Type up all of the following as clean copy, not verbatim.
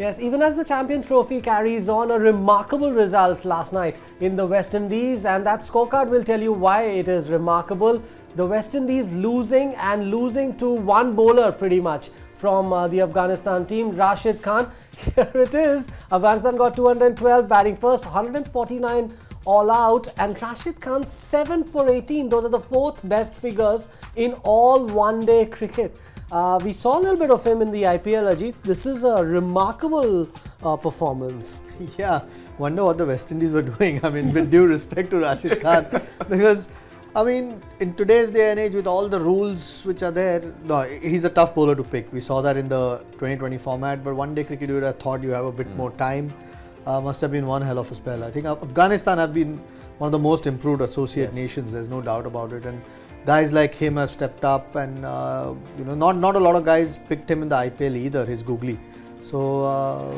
Yes, even as the Champions Trophy carries on, a remarkable result last night in the West Indies, and that scorecard will tell you why it is remarkable. The West Indies losing to one bowler pretty much from the Afghanistan team, Rashid Khan. Here it is. Afghanistan got 212 batting first, 149 all out, and Rashid Khan 7 for 18. Those are the fourth best figures in all one-day cricket. We saw a little bit of him in the IPL, Ajit. This is a remarkable performance. Yeah, wonder what the West Indies were doing. I mean, with due respect to Rashid Khan, because I mean, in today's day and age, with all the rules which are there, no, he's a tough bowler to pick. We saw that in the 2020 format, but one day cricket, you would have thought you have a bit more time. Must have been one hell of a spell. I think Afghanistan have been one of the most improved associate nations. There's no doubt about it, and guys like him have stepped up, and not a lot of guys picked him in the IPL either. His googly. So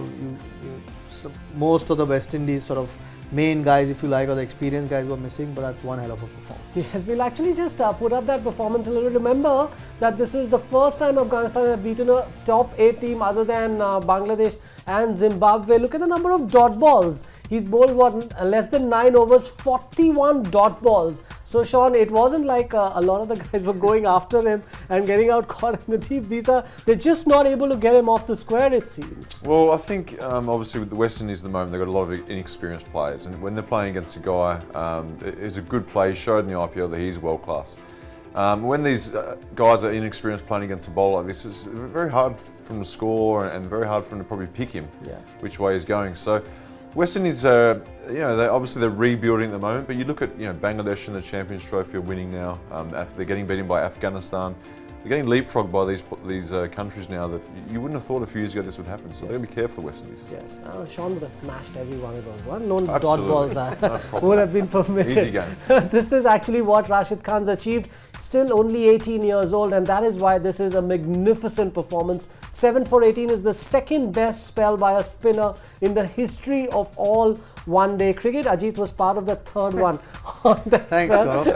most of the West Indies sort of main guys, if you like, or the experienced guys were missing, but that's one hell of a performance. Yes, we'll actually just put up that performance a little. Remember that this is the first time Afghanistan have beaten a top 8 team other than Bangladesh and Zimbabwe. Look at the number of dot balls. He's bowled less than 9 overs, 41 dot balls. So Sean, it wasn't like a lot of the guys were going after him and getting out caught in the teeth. They're just not able to get him off the square, it seems. Well, I think obviously with the West Indies at the moment, they've got a lot of inexperienced players, and when they're playing against a guy who's a good player, he showed in the IPL that he's world class. When these guys are inexperienced playing against a bowler like this, it's very hard for them to score and very hard for them to probably pick him which way he's going. So West Indies, they're rebuilding at the moment, but you look at Bangladesh in the Champions Trophy are winning now. They're getting beaten by Afghanistan. They're getting leapfrogged by these countries now that you wouldn't have thought a few years ago this would happen. So they've got to be careful, the West Indies. Yes, Sean would have smashed every one of those. One known dot balls would have been permitted. Easy game. This is actually what Rashid Khan's achieved. Still only 18 years old, and that is why this is a magnificent performance. 7 for 18 is the second best spell by a spinner in the history of all one-day cricket. Ajit was part of the third one on that Thanks, spell.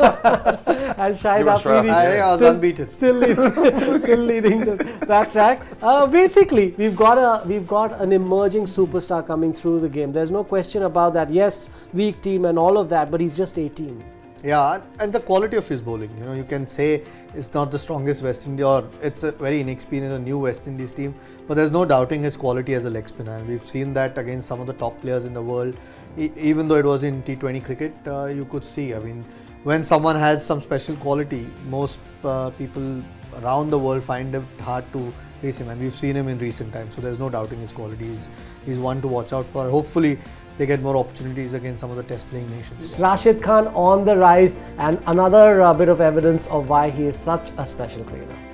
And Shahid Afridi I was unbeaten. Still leading that track. Basically, we've got an emerging superstar coming through the game. There's no question about that. Yes, weak team and all of that, but he's just 18. Yeah, and the quality of his bowling. You can say it's not the strongest West Indies, or it's a very inexperienced, a new West Indies team, but there's no doubting his quality as a leg spinner. And we've seen that against some of the top players in the world. Even though it was in T20 cricket, you could see, I mean, when someone has some special quality, most people around the world find it hard to face him, and we've seen him in recent times. So there's no doubting his quality. He's one to watch out for. Hopefully they get more opportunities against some of the test playing nations. Rashid Khan on the rise, and another bit of evidence of why he is such a special cricketer.